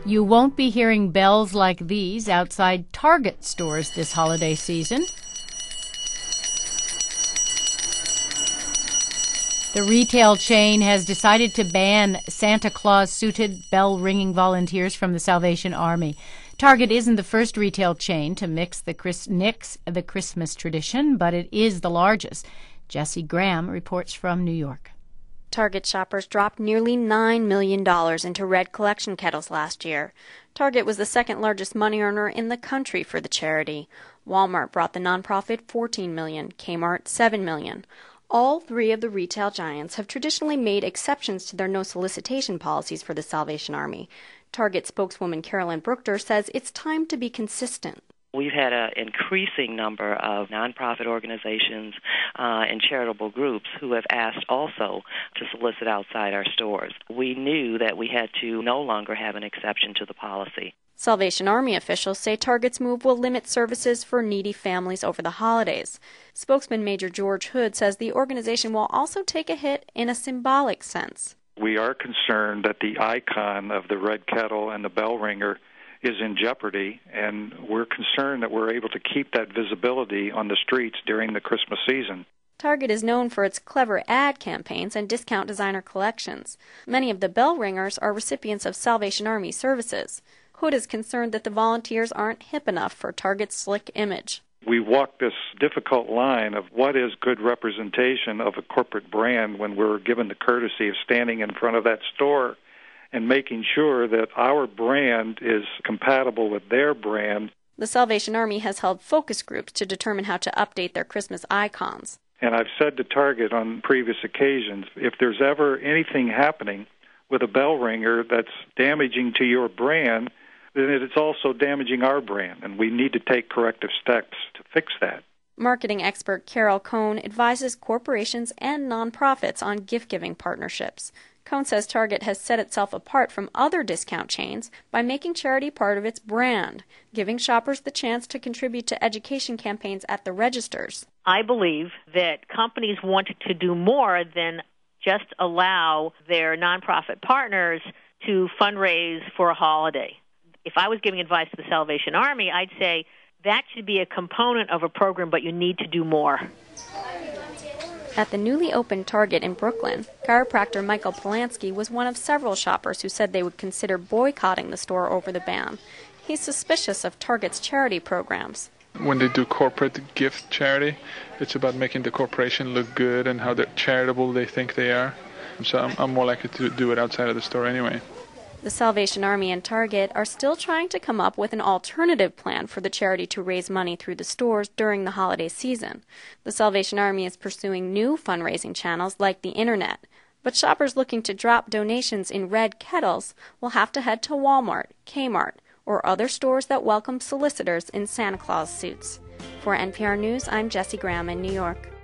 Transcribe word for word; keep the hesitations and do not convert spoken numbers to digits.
You won't be hearing bells like these outside Target stores this holiday season. The retail chain has decided to ban Santa Claus-suited bell-ringing volunteers from the Salvation Army. Target isn't the first retail chain to mix the Chris, nix the Christmas tradition, but it is the largest. Jesse Graham reports from New York. Target shoppers dropped nearly nine million dollars into red collection kettles last year. Target was the second largest money earner in the country for the charity. Walmart brought the nonprofit fourteen million dollars, Kmart seven million dollars. All three of the retail giants have traditionally made exceptions to their no-solicitation policies for the Salvation Army. Target spokeswoman Carolyn Brookter says it's time to be consistent. We've had an increasing number of nonprofit organizations uh, and charitable groups who have asked also to solicit outside our stores. We knew that we had to no longer have an exception to the policy. Salvation Army officials say Target's move will limit services for needy families over the holidays. Spokesman Major George Hood says the organization will also take a hit in a symbolic sense. We are concerned that the icon of the red kettle and the bell ringer is in jeopardy, and we're concerned that we're able to keep that visibility on the streets during the Christmas season. Target is known for its clever ad campaigns and discount designer collections. Many of the bell ringers are recipients of Salvation Army services. Hood is concerned that the volunteers aren't hip enough for Target's slick image. We walk this difficult line of what is good representation of a corporate brand when we're given the courtesy of standing in front of that store and making sure that our brand is compatible with their brand. The Salvation Army has held focus groups to determine how to update their Christmas icons. And I've said to Target on previous occasions, if there's ever anything happening with a bell ringer that's damaging to your brand, then it's also damaging our brand, and we need to take corrective steps to fix that. Marketing expert Carol Cohn advises corporations and nonprofits on gift-giving partnerships. Cohn says Target has set itself apart from other discount chains by making charity part of its brand, giving shoppers the chance to contribute to education campaigns at the registers. I believe that companies want to do more than just allow their nonprofit partners to fundraise for a holiday. If I was giving advice to the Salvation Army, I'd say that should be a component of a program, but you need to do more. At the newly opened Target in Brooklyn, chiropractor Michael Polanski was one of several shoppers who said they would consider boycotting the store over the ban. He's suspicious of Target's charity programs. When they do corporate gift charity, it's about making the corporation look good and how they're charitable they think they are. So I'm, I'm more likely to do it outside of the store anyway. The Salvation Army and Target are still trying to come up with an alternative plan for the charity to raise money through the stores during the holiday season. The Salvation Army is pursuing new fundraising channels like the Internet. But shoppers looking to drop donations in red kettles will have to head to Walmart, Kmart, or other stores that welcome solicitors in Santa Claus suits. For N P R News, I'm Jessie Graham in New York.